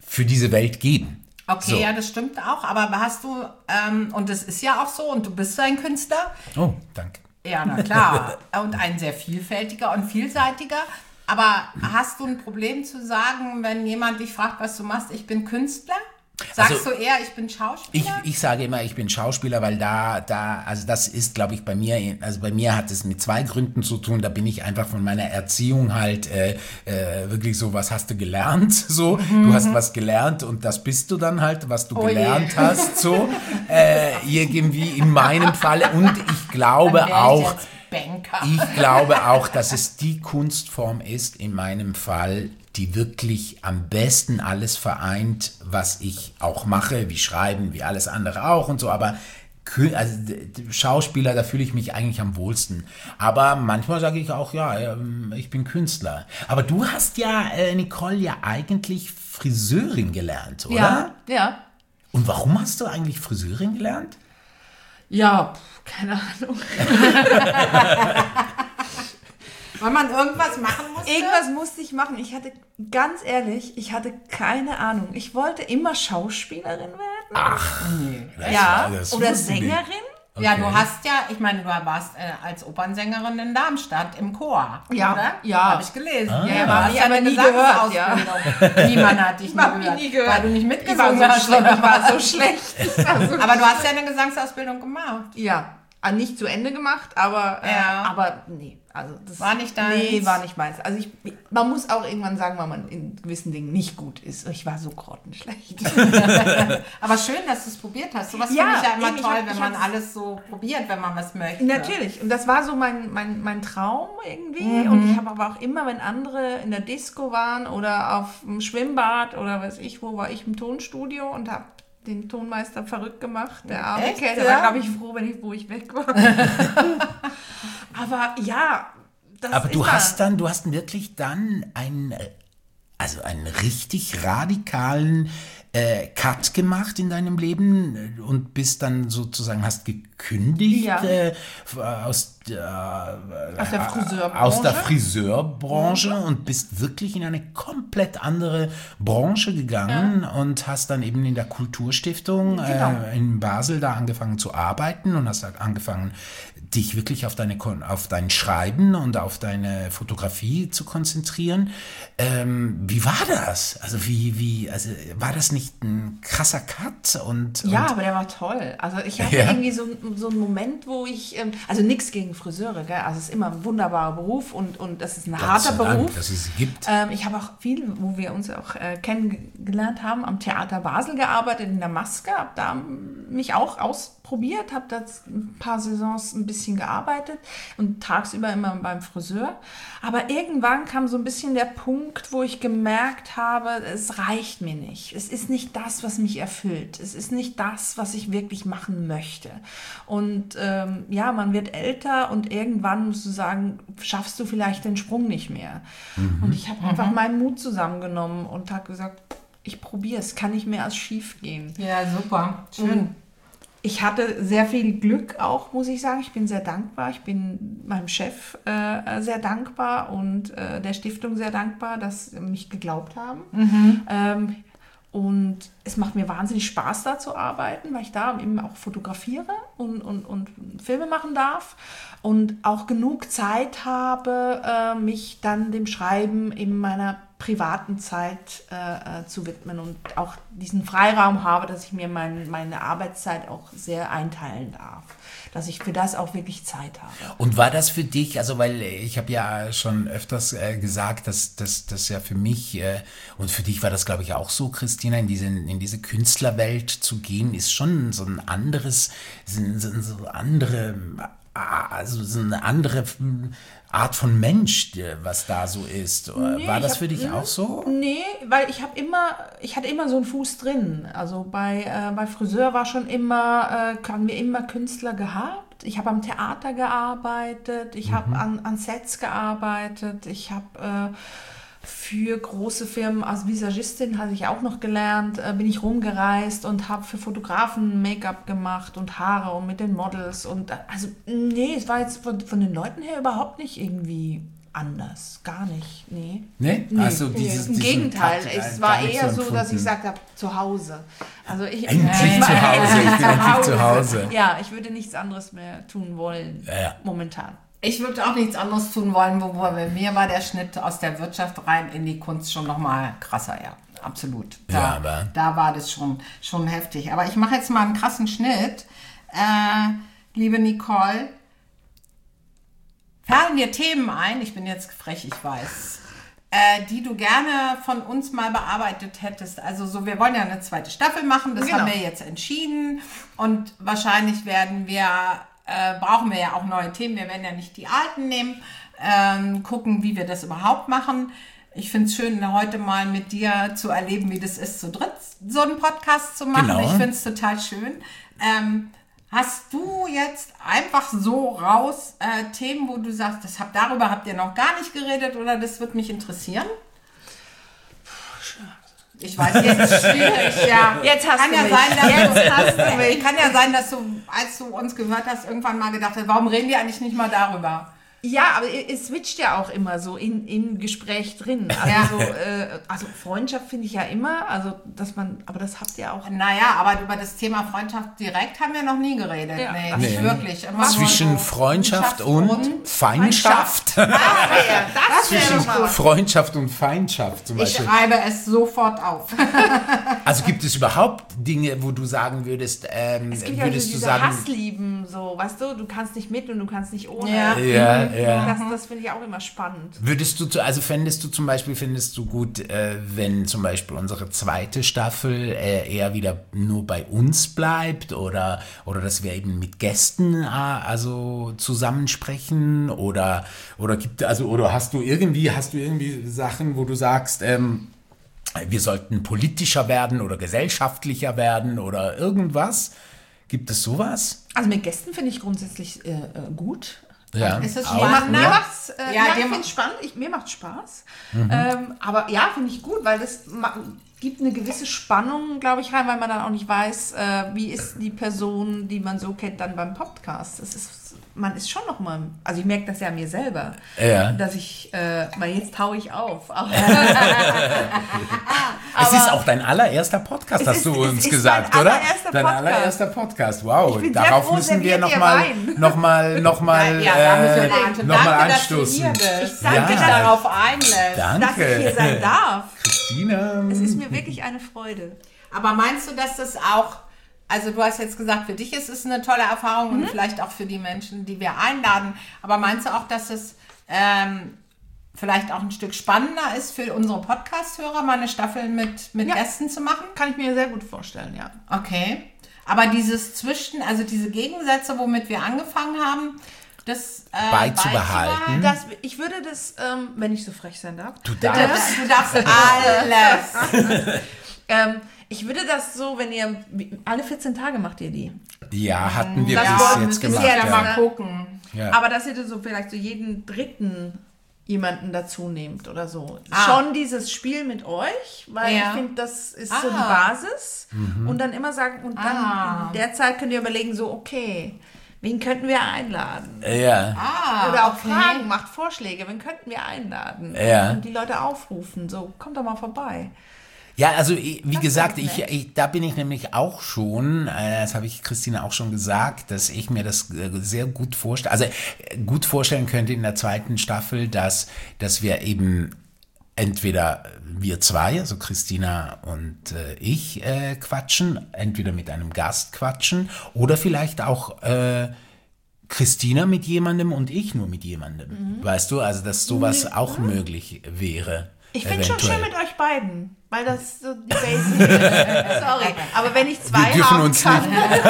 für diese Welt geben.
Okay,
So.
ja, das stimmt auch. Aber hast du, ähm, und das ist ja auch so, und du bist ein Künstler.
Oh, danke.
Ja, na klar. Und ein sehr vielfältiger und vielseitiger. Aber hast du ein Problem zu sagen, wenn jemand dich fragt, was du machst, ich bin Künstler? Sagst
Also,
du eher, ich bin Schauspieler?
Ich, ich sage immer, ich bin Schauspieler, weil da, da, also das ist, glaube ich, bei mir, also bei mir hat es mit zwei Gründen zu tun. Da bin ich einfach von meiner Erziehung halt äh, äh, wirklich so, was hast du gelernt? So, mhm. Du hast was gelernt und das bist du dann halt, was du
Oh
gelernt
je.
hast. So, äh, irgendwie in meinem Falle. Und ich glaube
Dann wär ich
auch,
jetzt Banker.
ich glaube auch, dass es die Kunstform ist, in meinem Fall, die wirklich am besten alles vereint, was ich auch mache, wie Schreiben, wie alles andere auch und so, aber also Schauspieler, da fühle ich mich eigentlich am wohlsten. Aber manchmal sage ich auch, ja, ich bin Künstler. Aber du hast ja, Nicole, ja eigentlich Friseurin gelernt, oder?
Ja, ja.
Und warum hast du eigentlich Friseurin gelernt?
Ja, keine Ahnung.
Weil man irgendwas machen musste?
Irgendwas musste ich machen. Ich hatte, ganz ehrlich, ich hatte keine Ahnung. Ich wollte immer Schauspielerin werden.
Ach,
nee.
Ja,
das
oder
wussten wir.
Sängerin.
Okay.
Ja, du hast ja, ich meine, du warst äh, als Opernsängerin in Darmstadt im Chor,
Ja,
oder?
ja.
Habe ich gelesen.
Ah.
Ja,
Ja,
du
hab
hast
ich
ja
aber
eine
nie gehört, ja.
Gesangsausbildung. Niemand hat dich nie
Hab ich
gehört,
nie gehört.
weil du nicht
Ich war
mitgesungen
so
hast.
schlecht.
Oder?
Ich war so schlecht. Also,
Aber du hast ja eine Gesangsausbildung gemacht.
ja, ah, nicht zu Ende gemacht, aber, äh,
Ja.
aber nee. Also das
War nicht deins?
Nee, war nicht meins. Also ich, man muss auch irgendwann sagen, wenn man in gewissen Dingen nicht gut ist. Ich war so grottenschlecht.
Aber schön, dass du es probiert hast. Sowas
Ja,
finde ich ja immer
eben, ich
toll,
hab-
wenn
ich
man
hab's-
alles so probiert, wenn man was möchte.
Natürlich. Und das war so mein, mein, mein Traum irgendwie.
Mhm.
Und ich habe aber auch immer, wenn andere in der Disco waren oder auf dem Schwimmbad oder weiß ich wo, war ich im Tonstudio und habe den Tonmeister verrückt gemacht. Der arme
Echt,
Kerl, der
ja?
war, glaube ich, froh, wenn ich, wo ich weg war. Aber ja, das
Aber
ist
du
da.
hast dann, du hast wirklich dann einen, also einen richtig radikalen äh, Cut gemacht in deinem Leben und bist dann sozusagen, hast gekündigt
Ja.
äh, aus, der,
Aus der Friseurbranche.
aus der Friseurbranche und bist wirklich in eine komplett andere Branche gegangen und hast dann eben in der Kulturstiftung
Genau.
äh, in Basel da angefangen zu arbeiten und hast angefangen, dich wirklich auf deine auf dein Schreiben und auf deine Fotografie zu konzentrieren. Ähm, wie war das? Also wie wie also war das nicht ein krasser Cut und,
Ja,
und
aber der war toll. Also ich hatte
Ja.
irgendwie so, so einen Moment, wo ich, ähm, also nichts gegen Friseure, gell? Also es ist immer ein wunderbarer Beruf und, und das ist ein
Gott
harter
sei Dank,
Beruf.
dass es sie gibt.
Ähm, ich habe auch viel, wo wir uns auch äh, kennengelernt haben, am Theater Basel gearbeitet, in der Maske, habe da mich auch ausprobiert, habe da ein paar Saisons ein bisschen gearbeitet und tagsüber immer beim Friseur. Aber irgendwann kam so ein bisschen der Punkt, wo ich gemerkt habe, es reicht mir nicht. Es ist nicht das, was mich erfüllt. Es ist nicht das, was ich wirklich machen möchte. Und ähm, ja, man wird älter und irgendwann musst du sagen, schaffst du vielleicht den Sprung nicht mehr.
Mhm.
Und ich habe einfach meinen Mut zusammengenommen und habe gesagt, ich probiere es, kann nicht mehr als schief gehen.
Ja, super. Schön.
Und ich hatte sehr viel Glück auch, muss ich sagen. Ich bin sehr dankbar. Ich bin meinem Chef äh, sehr dankbar und äh, der Stiftung sehr dankbar, dass sie mich geglaubt haben. Ähm, und es macht mir wahnsinnig Spaß, da zu arbeiten, weil ich da eben auch fotografiere und, und, und Filme machen darf und auch genug Zeit habe, äh, mich dann dem Schreiben in meiner privaten Zeit äh, äh, zu widmen und auch diesen Freiraum habe, dass ich mir mein, meine Arbeitszeit auch sehr einteilen darf, dass ich für das auch wirklich Zeit habe.
Und war das für dich, also weil ich habe ja schon öfters äh, gesagt, dass das dass ja für mich äh, und für dich war das glaube ich auch so, Christina, in diese, in diese Künstlerwelt zu gehen, ist schon so ein anderes, so, so, so andere, also so eine andere Art von Mensch, was da so ist.
Nee,
war das
ich
für
hab-
dich auch so?
Nee, weil ich habe immer, ich hatte immer so einen Fuß drin. Also bei, äh, bei Friseur war schon immer, äh, haben wir immer Künstler gehabt. Ich habe am Theater gearbeitet, ich habe an, an Sets gearbeitet, ich habe äh, für große Firmen als Visagistin, hatte ich auch noch gelernt, äh, bin ich rumgereist und habe für Fotografen Make-up gemacht und Haare und mit den Models. Und äh, also nee, es war jetzt von, von den Leuten her überhaupt nicht irgendwie anders. Gar nicht. Nee.
Nee?
Nee.
Also dieses,
Im
diesen
Gegenteil,
Takt,
es
äh,
war
gar nicht
eher so,
empfunden.
dass ich gesagt habe, zu Hause. Also ich,
Endlich
ich-
zu Hause, ich bin endlich zu Hause.
Ja, ich würde nichts anderes mehr tun wollen,
Ja, ja.
momentan.
Ich würde auch nichts anderes tun wollen, wobei bei mir war der Schnitt aus der Wirtschaft rein in die Kunst schon nochmal krasser, ja. Absolut. Da,
Ja, aber-
da war das schon, schon heftig. Aber ich mache jetzt mal einen krassen Schnitt. Äh, liebe Nicole, fallen dir Themen ein, ich bin jetzt frech, ich weiß, äh, die du gerne von uns mal bearbeitet hättest? Also so, wir wollen ja eine zweite Staffel machen, das
Genau.
haben wir jetzt entschieden und wahrscheinlich werden wir, äh, brauchen wir ja auch neue Themen, wir werden ja nicht die alten nehmen, ähm, gucken, wie wir das überhaupt machen. Ich finde es schön, heute mal mit dir zu erleben, wie das ist, zu dritt so einen Podcast zu machen.
Genau.
Ich finde es total schön. Ähm, hast du jetzt einfach so raus äh, Themen, wo du sagst, das hab, darüber habt ihr noch gar nicht geredet oder das wird mich interessieren? Ich weiß, jetzt ist schwierig, ja.
Jetzt hast
kann
du
ja
mich.
sein, dass
Jetzt
du,
hast du mich.
Kann ja sein, dass du, als du uns gehört hast, irgendwann mal gedacht hast, warum reden die eigentlich nicht mal darüber?
Ja, aber es switcht ja auch immer so in, im Gespräch drin. Also,
Ja.
so, äh, also Freundschaft finde ich ja immer, also dass man, aber das habt ihr auch.
Naja, aber über das Thema Freundschaft direkt haben wir noch nie geredet.
Ja.
Nee,
Ach,
nicht
nee.
wirklich. Immer nur
Zwischen
so
Freundschaft und Feindschaft.
Das wäre
Zwischen
doch mal.
Freundschaft und Feindschaft zum
Ich
Beispiel.
schreibe es sofort auf.
Also gibt es überhaupt Dinge, wo du sagen würdest, ähm,
Es gibt ja so
würdest du
diese
sagen,
Hasslieben, so, weißt du, du kannst nicht mit und du kannst nicht ohne.
Ja.
ja, ja.
Das, das finde ich auch immer spannend.
Würdest du, zu- also fändest du zum Beispiel, findest du gut, äh, wenn zum Beispiel unsere zweite Staffel äh, eher wieder nur bei uns bleibt oder, oder dass wir eben mit Gästen äh, also zusammensprechen oder, oder gibt, also, oder hast du irgendwie, hast du irgendwie Sachen, wo du sagst, ähm, wir sollten politischer werden oder gesellschaftlicher werden oder irgendwas? Gibt es sowas?
Also mit Gästen finde ich grundsätzlich äh, äh, gut.
Ja.
Ist es
auch,
spannend?
Mir
Ja.
macht's, äh,
Ja,
ja,
dir
ich
ma-
finde es spannend, ich, mir macht Spaß. Ähm, aber ja, finde ich gut, weil das ma- gibt eine gewisse Spannung, glaube ich, rein, weil man dann auch nicht weiß, äh, wie ist die Person, die man so kennt, dann beim Podcast. Das ist, man ist schon noch mal, also ich merke das ja an mir selber,
Ja.
dass ich, äh, weil jetzt taue ich auf. Aber
Es ist auch dein allererster Podcast,
Es
hast
ist-
du
es
uns
ist
gesagt,
mein
oder?
allererster
Dein
Podcast.
allererster Podcast, wow.
Ich bin sehr
Darauf
froh,
müssen wir
serviert ihr
nochmal
Wein.
noch mal, noch mal,
Ja, da müssen wir
äh,
mal
noch mal
danke, dass du
anstoßen.
hier bist.
Ich danke,
Dich
Ja.
darauf einlässt.
dass ich hier
Danke.
sein darf.
Christina.
Es ist mir wirklich eine Freude.
Aber meinst du, dass das auch, also du hast jetzt gesagt, für dich ist es eine tolle Erfahrung und vielleicht auch für die Menschen, die wir einladen, aber meinst du auch, dass es ähm, vielleicht auch ein Stück spannender ist für unsere Podcast-Hörer, mal eine Staffel mit, mit
Ja.
Gästen zu machen?
Kann ich mir sehr gut vorstellen, ja.
Okay. Aber dieses Zwischen, also diese Gegensätze, womit wir angefangen haben, das äh,
Beizubehalten.
Das, ich würde das, ähm, wenn ich so frech sein darf,
Du
Bitte,
darfst.
du darfst alles.
ähm, ich würde das so, wenn ihr, alle vierzehn Tage macht ihr die.
Ja, hatten wir
Das
bis
wollten
jetzt
wir
gemacht.
bisher
Ja,
Ja.
mal gucken.
Ja.
Aber dass ihr so vielleicht so jeden dritten jemanden dazu nehmt oder so.
Ah.
Schon dieses Spiel mit euch, weil
Ja.
ich finde, das ist so die
Ah.
Basis. Und dann immer sagen, und dann
Ah.
in der Zeit könnt ihr überlegen, so, okay, wen könnten wir einladen?
Ja.
Ah,
Oder auch
okay.
Fragen, macht Vorschläge, wen könnten wir einladen?
Ja.
Und die Leute aufrufen, so, kommt doch mal vorbei.
Ja, also ich- wie
Das
gesagt,
ist
ich,
nett.
ich, da bin ich nämlich auch schon, äh, das habe ich Christina auch schon gesagt, dass ich mir das äh, sehr gut vorstelle, also äh, gut vorstellen könnte in der zweiten Staffel, dass, dass wir eben entweder wir zwei, also Christina und äh, ich, äh, quatschen, entweder mit einem Gast quatschen oder vielleicht auch äh, Christina mit jemandem und ich nur mit jemandem. Weißt du, also dass sowas auch möglich wäre.
Ich finde schon
eventuell.
schön mit euch beiden, weil das so die Basic ist. Sorry, aber wenn ich zwei
Wir dürfen
haben
uns
kann,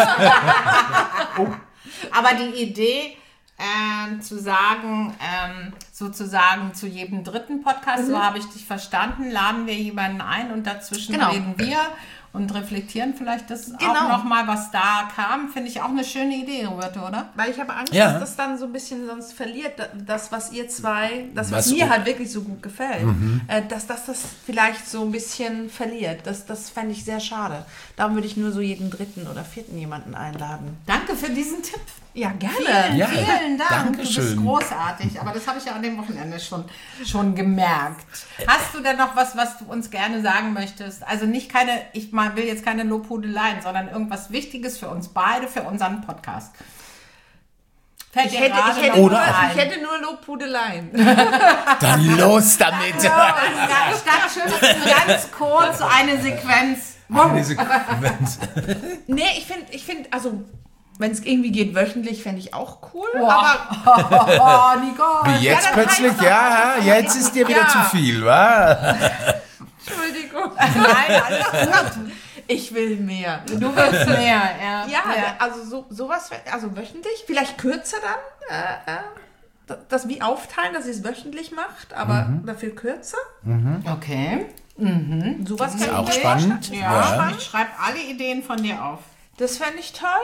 Aber die Idee, ähm, zu sagen, ähm, sozusagen zu jedem dritten Podcast, so habe ich dich verstanden, laden wir jemanden ein und dazwischen
Genau.
reden wir und reflektieren vielleicht das
Genau.
auch nochmal, was da kam. Finde ich auch eine schöne Idee, Roberto, oder?
Weil ich habe Angst,
Ja.
dass das dann so ein bisschen sonst verliert, das, was ihr zwei, das, was,
Was
mir
u-
halt wirklich so gut gefällt, äh, dass, dass das vielleicht so ein bisschen verliert. Das, das fände ich sehr schade. Darum würde ich nur so jeden dritten oder vierten jemanden einladen.
Danke für diesen Tipp.
Ja, gerne.
Vielen,
Ja,
vielen Dank.
danke
Du bist
schön.
großartig. Aber das habe ich ja an dem Wochenende schon, schon gemerkt. Hast du denn noch was, was du uns gerne sagen möchtest? Also nicht keine, ich mal will jetzt keine Lobhudeleien, sondern irgendwas Wichtiges für uns beide, für unseren Podcast. Fällt
Ich
dir
hätte,
gerade
ich, hätte
noch
nur,
was ein?
ich hätte nur Lobhudeleien.
Dann los damit.
Ja, statt schön ganz kurz eine Sequenz.
Eine Sequenz.
Nee, ich finde, ich find, also, wenn es irgendwie geht, wöchentlich, fände ich auch cool.
Boah.
Aber
Oh, Nicole.
Wie jetzt
dann
plötzlich,
heißt doch-
ja, jetzt ist dir wieder
Ja.
zu viel, wa?
Entschuldigung.
Nein, alles gut.
Ich will mehr.
Du willst mehr, ja.
Ja, also so, sowas, also wöchentlich, vielleicht kürzer dann. Äh, äh, das- das wie aufteilen, dass ihr es wöchentlich macht, aber dafür kürzer.
Okay.
Sowas
Ist
kann
auch
ich
spannend.
Ja,
Ja.
ich schreibe alle Ideen von dir auf.
Das fände ich toll.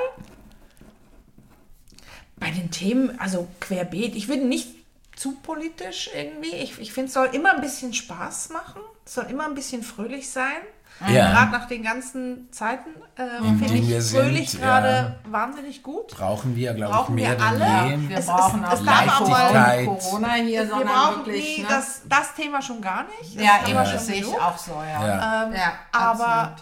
Bei den Themen, also querbeet, ich würde nicht zu politisch irgendwie. Ich, ich finde, es soll immer ein bisschen Spaß machen. Es soll immer ein bisschen fröhlich sein.
Ja.
Gerade nach den ganzen Zeiten äh, finde
denen wir
ich
sind,
fröhlich
ja.
gerade wahnsinnig gut.
Brauchen wir, glaube ich,
Brauchen wir
mehr denn
alle?
je.
Wir
Es-
brauchen
es-
auch
es darf auch mal-
Leichtigkeit.
Corona hier,
Wir
sondern
brauchen
wirklich.
nie
Ne?
das, das Thema schon gar nicht. Das
ja,
Thema
eben,
schon
das sehe ich
genug.
auch so, ja.
Ja.
Ähm,
Ja,
aber
absolut.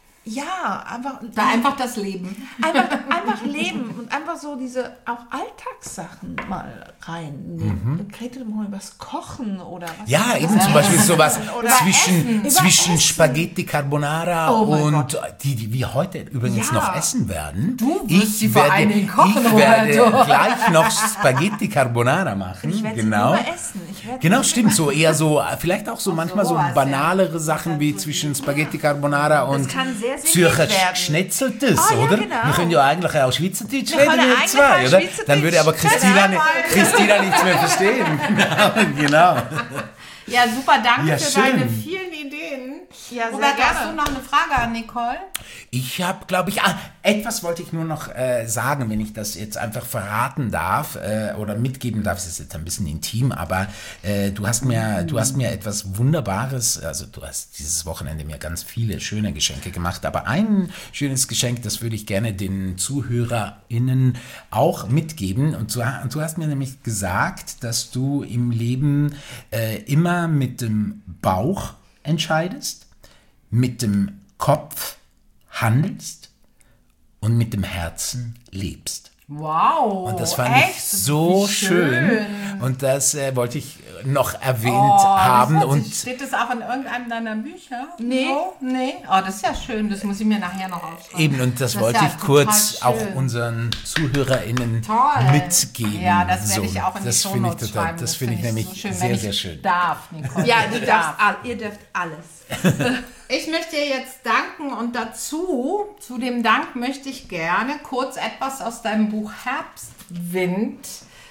ja, einfach,
Da einfach das Leben.
einfach, einfach leben und einfach so diese auch Alltagssachen mal reinnehmen. Mhm. Redet mal übers Kochen oder was.
Ja,
ist
eben
das?
zum Beispiel sowas
Oder
zwischen,
Essen.
zwischen
Über
Spaghetti Carbonara
Oh mein
und die, die wir heute übrigens
Ja.
noch essen werden.
Du wirst sie vor
werde,
allen Dingen kochen,
ich werde
Roberto.
gleich noch Spaghetti Carbonara machen.
Ich werde
genau.
sie nur essen. Ich werde
Genau,
sie
stimmt. So eher so, vielleicht auch so manchmal so
sowas, ja.
banalere Sachen wie zwischen Spaghetti Carbonara und
kann sehr, sehr
Zürcher
gut werden.
Schnetzeltes,
Ah, ja,
oder?
genau.
Wir können ja eigentlich auch Schweizerdeutsch
Wir
reden,
können
wir
eigentlich
zwei,
auch
oder?
Schweizerdeutsch.
Dann würde aber Christina,
Genau.
nicht, Christina nichts mehr verstehen. Genau, genau.
Ja, super, danke
Ja,
für
schön.
deine vielen Ideen.
Ja, sehr
Robert, hast
gerne.
du noch eine Frage an Nicole?
Ich habe, glaube ich, ah, etwas wollte ich nur noch äh, sagen, wenn ich das jetzt einfach verraten darf äh, oder mitgeben darf. Es ist jetzt ein bisschen intim, aber äh, du hast mir, du hast mir etwas Wunderbares. Also du hast dieses Wochenende mir ganz viele schöne Geschenke gemacht, aber ein schönes Geschenk, das würde ich gerne den ZuhörerInnen auch mitgeben. Und du, und du hast mir nämlich gesagt, dass du im Leben äh, immer mit dem Bauch entscheidest, mit dem Kopf handelst und mit dem Herzen lebst.
Wow.
Und das fand
echt?
ich so
Wie
schön. Und das äh, wollte ich noch erwähnt
Oh,
haben.
das hört
Und
sich, steht das auch in irgendeinem deiner Bücher?
Nee.
So? Nee? Oh, das ist ja schön. Das muss ich mir nachher noch aufschreiben.
eben, und das,
Das ist
wollte
ja
ich kurz
total
auch
schön.
unseren ZuhörerInnen
Toll.
mitgeben.
Ja, das werde
So,
ich auch in die
das finde ich
Shownotes
total,
schreiben.
das finde ich
find
nämlich
so schön,
sehr,
wenn ich
sehr schön.
darf, Nicole.
Ja,
Ich
du
darf.
darfst, all- ihr dürft alles.
Ich möchte dir jetzt danken und dazu, zu dem Dank möchte ich gerne kurz etwas aus deinem Buch Herbstwind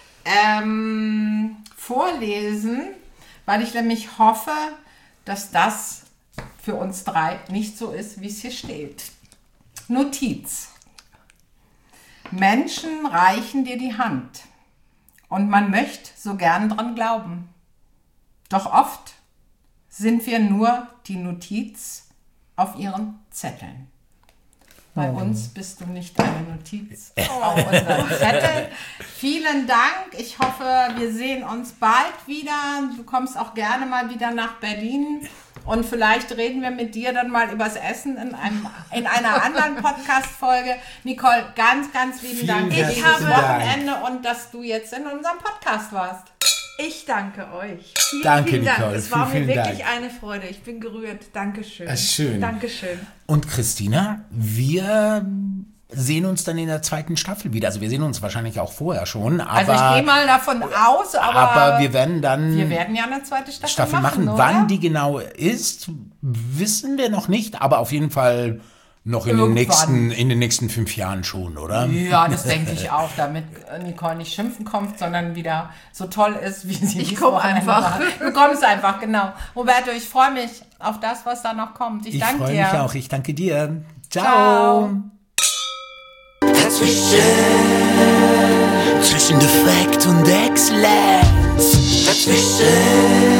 ähm, vorlesen, weil ich nämlich hoffe, dass das für uns drei nicht so ist, wie es hier steht. Notiz. Menschen reichen dir die Hand und man möchte so gern dran glauben. Doch oft sind wir nur die Notiz auf ihren Zetteln. Bei uns bist du nicht eine Notiz auf unseren Zettel. Vielen Dank. Ich hoffe, wir sehen uns bald wieder. Du kommst auch gerne mal wieder nach Berlin. Und vielleicht reden wir mit dir dann mal übers Essen in, einem, in einer anderen Podcast-Folge. Nicole, ganz, ganz lieben
Vielen
Dank für
herzlichen
dieses
Dank.
Wochenende und dass du jetzt in unserem Podcast warst.
Ich danke euch. Vielen,
Danke,
vielen Dank.
Nicole.
Es war
Vielen,
mir
vielen
wirklich
Dank.
eine Freude. Ich bin gerührt. Dankeschön.
Ah, schön.
Dankeschön.
Und Christina, wir sehen uns dann in der zweiten Staffel wieder. Also wir sehen uns wahrscheinlich auch vorher schon, aber,
Also ich gehe mal davon aus, aber,
aber wir werden dann
wir werden ja eine zweite Staffel,
Staffel machen.
oder?
Wann die genau ist, wissen wir noch nicht, aber auf jeden Fall Noch in den, nächsten, in den nächsten fünf Jahren schon, oder?
Ja, das denke ich auch, damit Nicole nicht schimpfen kommt, sondern wieder so toll ist, wie sie
Ich komme einfach.
War. Du kommst einfach, genau. Roberto, ich freue mich auf das, was da noch kommt. Ich,
ich
danke dir.
Ich freue mich auch. Ich danke dir. Ciao.
Ciao.
Dazwischen, zwischen Defekt und Exzellenz. Dazwischen.